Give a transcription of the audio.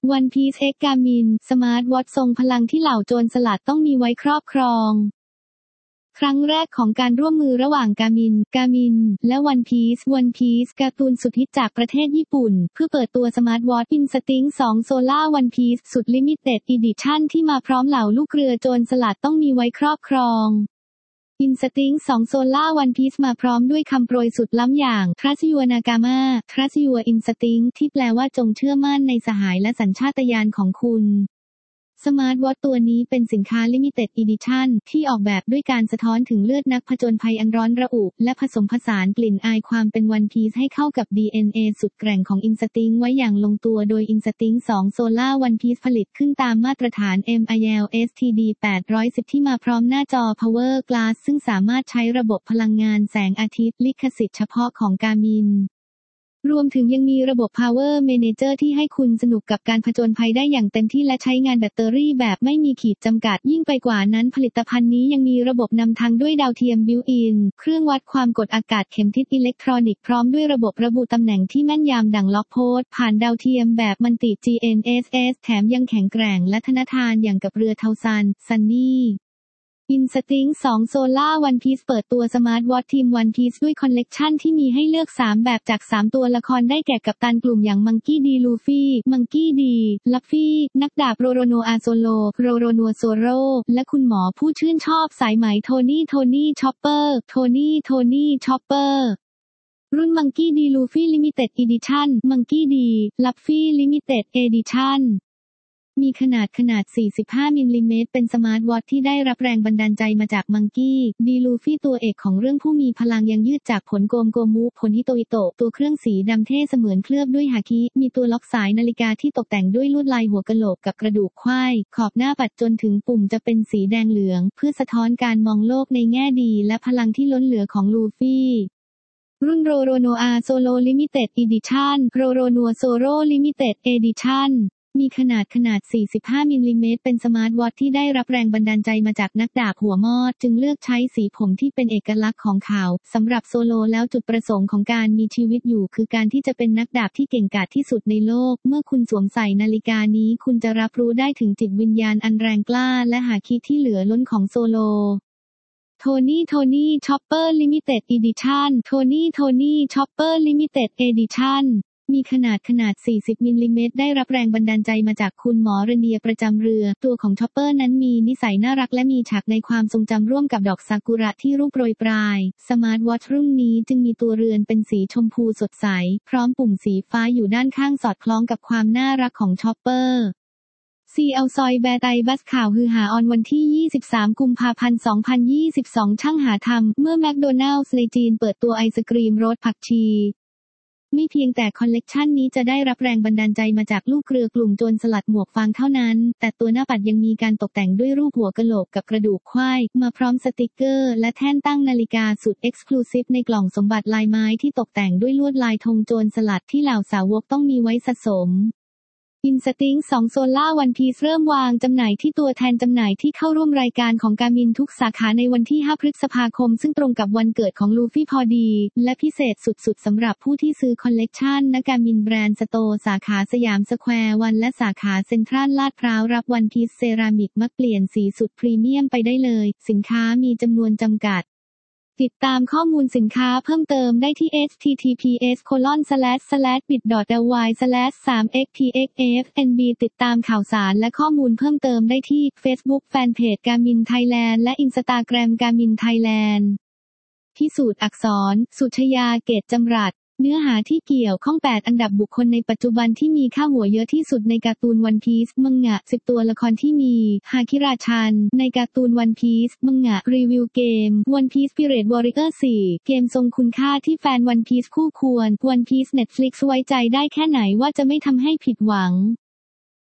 One Piece X Garmin สมาร์ทวอทช์ทรงพลังที่เหล่าโจรสลัดต้องมีไว้ครอบครองครั้งแรกของการร่วมมือระหว่าง Garmin และ One Piece การ์ตูนสุดฮิตจากประเทศญี่ปุ่นเพื่อเปิดตัวสมาร์ทวอทช์ Instinct 2 Solar One Piece สุด Limited Edition ที่มาพร้อมเหล่าลูกเรือโจรสลัดต้องมีไว้ครอบครอง Instinct 2 Solar One Piece มาพร้อมด้วยคำโปรยสุดล้ำอย่าง Trust Your Nakama Trust Your Instinct ที่แปลว่าจงเชื่อมั่นในสหายและสัญชาตญาณของคุณสมาร์ทวอทช์ตัวนี้เป็นสินค้า Limited Edition ที่ออกแบบด้วยการสะท้อนถึงเลือดนักผจญภัยอันร้อนระอุและผสมผสานกลิ่นอายความเป็น One Piece ให้เข้ากับ DNA สุดแกร่งของ Instinct ไว้อย่างลงตัวโดย Instinct 2 Solar One Piece ผลิตขึ้นตามมาตรฐาน MIL STD 810ที่มาพร้อมหน้าจอ Power Glass ซึ่งสามารถใช้ระบบพลังงานแสงอาทิตย์ลิขสิทธิ์เฉพาะของ Garminรวมถึงยังมีระบบ Power Manager ที่ให้คุณสนุกกับการผจญภัยได้อย่างเต็มที่และใช้งานแบตเตอรี่แบบไม่มีขีดจำกัดยิ่งไปกว่านั้นผลิตภัณฑ์นี้ยังมีระบบนำทางด้วยดาวเทียม Built-in เครื่องวัดความกดอากาศเข็มทิศอิเล็กทรอนิกส์พร้อมด้วยระบบระบุตำแหน่งที่แม่นยำดังล็อกโพสผ่านดาวเทียมแบบมัลติ GNSS แถมยังแข็งแกร่งและทนทานอย่างกับเรือเทาซันนี่Instinct 2 Solar One Piece เปิดตัวสมาร์ทวอทช์ทีม One Piece ด้วยคอลเลกชันที่มีให้เลือก3แบบจาก3ตัวละครได้แก่กัปตันกลุ่มอย่างมังกี้ดีลูฟี่มังกี้ดีลัฟฟี่นักดาบโรโรโนอาโซโลโรโรนัวโซโรและคุณหมอผู้ชื่นชอบสายไหมโทนี่ช็อปเปอร์ช็อปเปอร์รุ่นมังกี้ดีลูฟี่ลิมิเต็ดอีดิชั่นมังกี้ดีลัฟฟี่ลิมิเต็ดเอดิชั่นมีขนาด45มิลลิเมตรเป็นสมาร์ทวอทช์ที่ได้รับแรงบันดาลใจมาจากมังกี้ดีลูฟี่ตัวเอกของเรื่องผู้มีพลังยังยืดจากผลโกมุผลฮิโตอิโตะตัวเครื่องสีดำเท่เสมือนเคลือบด้วยฮาคิมีตัวล็อกสายนาฬิกาที่ตกแต่งด้วยลวดลายหัวกะโหลกกับกระดูกควายขอบหน้าปัดจนถึงปุ่มจะเป็นสีแดงเหลืองเพื่อสะท้อนการมองโลกในแง่ดีและพลังที่ล้นเหลือของลูฟี่รุ่นโรโรโนอาโซโลลิมิเต็ดอีดิชั่นโรโรนัวโซโรลิมิเต็ดเอดิชั่นมีขนาด45มิลลิเมตรเป็นสมาร์ทวอทช์ที่ได้รับแรงบันดาลใจมาจากนักดาบหัวมอดจึงเลือกใช้สีผมที่เป็นเอกลักษณ์ของเขาสำหรับโซโลแล้วจุดประสงค์ของการมีชีวิตอยู่คือการที่จะเป็นนักดาบที่เก่งกาจที่สุดในโลกเมื่อคุณสวมใส่นาฬิกานี้คุณจะรับรู้ได้ถึงจิตวิญญาณอันแรงกล้าและหาคิดที่เหลือล้นของโซโลโทนี่ช็อปเปอร์ลิมิเต็ดอีดิชั่นโทนี่ช็อปเปอร์ลิมิเต็ดเอดิชั่นมีขนาด40มิลลิเมตรได้รับแรงบันดาลใจมาจากคุณหมอเรเนียประจำเรือตัวของช็อปเปอร์นั้นมีนิสัยน่ารักและมีฉากในความทรงจำร่วมกับดอกซากุระที่รุ่งโปรยปลายสมาร์ทวอทช์รุ่นนี้จึงมีตัวเรือนเป็นสีชมพูสดใสพร้อมปุ่มสีฟ้าอยู่ด้านข้างสอดคล้องกับความน่ารักของช็อปเปอร์เอาซอยแบร์ไตบัสข่าวฮือหาออนวันที่23กุมภาพันธ์2022ช่างหาทำเมื่อแมคโดนัลด์ในจีนเปิดตัวไอศกรีมรสผักชีไม่เพียงแต่คอลเลกชันนี้จะได้รับแรงบันดาลใจมาจากลูกเรือกลุ่มโจรสลัดหมวกฟางเท่านั้นแต่ตัวหน้าปัดยังมีการตกแต่งด้วยรูปหัวกะโหลกกับกระดูกควายมาพร้อมสติกเกอร์และแท่นตั้งนาฬิกาสุดเอ็กซ์คลูซีฟในกล่องสมบัติลายไม้ที่ตกแต่งด้วยลวดลายธงโจรสลัดที่เหล่าสาวกต้องมีไว้สะสมInstinct 2 Solar One Piece เริ่มวางจำหน่ายที่ตัวแทนจำหน่ายที่เข้าร่วมรายการของ Garmin ทุกสาขาในวันที่5พฤษภาคมซึ่งตรงกับวันเกิดของลูฟี่พอดีและพิเศษสุดๆสำหรับผู้ที่ซื้อคอลเลกชันณ Garmin Brand Store สาขาสยามสแควร์วันและสาขาเซ็นทรัลลาดพร้าวรับ One Piece เซรามิกมักเปลี่ยนสีสุดพรีเมียมไปได้เลยสินค้ามีจำนวนจำกัดติดตามข้อมูลสินค้าเพิ่มเติมได้ที่ https://bit.ly/3xtxfnb ติดตามข่าวสารและข้อมูลเพิ่มเติมได้ที่ Facebook Fanpage Garmin Thailand และ Instagram Garmin Thailand พิสูจน์อักษรสุชยาเกตจำรัดเนื้อหาที่เกี่ยวข้อง8อันดับบุคคลในปัจจุบันที่มีค่าหัวเยอะที่สุดในการ์ตูนวันพีซมังงะ10ตัวละครที่มีฮาคิราชันในการ์ตูนวันพีซมังงะรีวิวเกมวันพีซพิเรตวอริเออร์4เกมทรงคุณค่าที่แฟนวันพีซคู่ควรวันพีซ Netflix ไว้ใจได้แค่ไหนว่าจะไม่ทำให้ผิดหวัง